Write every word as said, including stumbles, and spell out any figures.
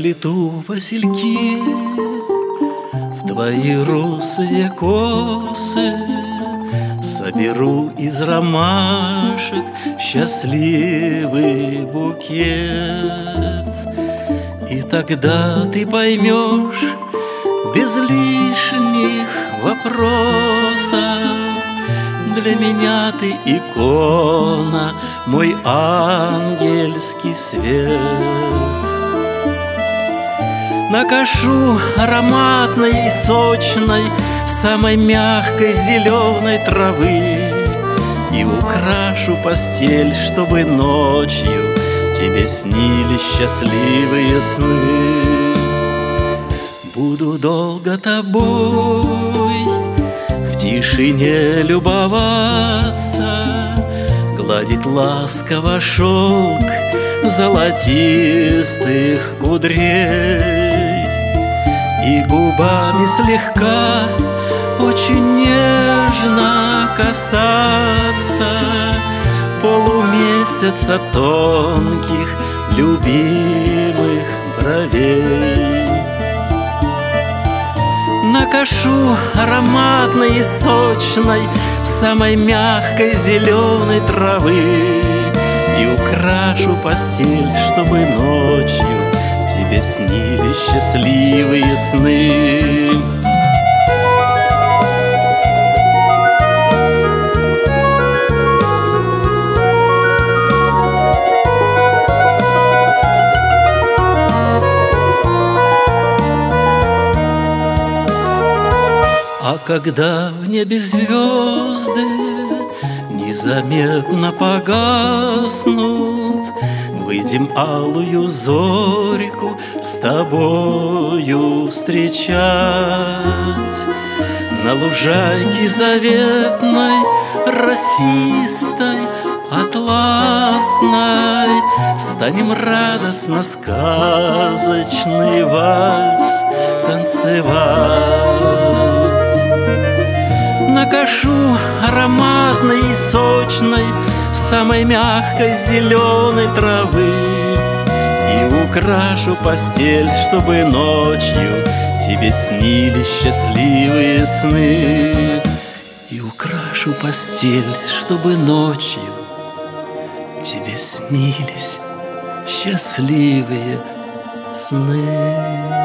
заплету васильки в твои русые косы, соберу из ромашек счастливый букет. И тогда ты поймешь без лишних вопросов: для меня ты икона, мой ангельский свет. Накашу ароматной и сочной, самой мягкой зеленой травы и украшу постель, чтобы ночью тебе снились счастливые сны. Буду долго тобой в тишине любоваться, гладить ласково шелк золотистых кудрей и губами слегка, очень нежно касаться полумесяца тонких любимых бровей. Накашу ароматной и сочной, самой мягкой зеленой травы и украшу постель, чтобы ночью тебе снились счастливые сны. А когда в небе звезды незаметно погаснут, выйдем алую зорьку с тобою встречать. На лужайке заветной, росистой, атласной станем радостно сказочный вальс танцевать. Накашу ароматной и сочной, самой мягкой зеленой травы и украшу постель, чтобы ночью тебе снились счастливые сны. И украшу постель, чтобы ночью тебе снились счастливые сны.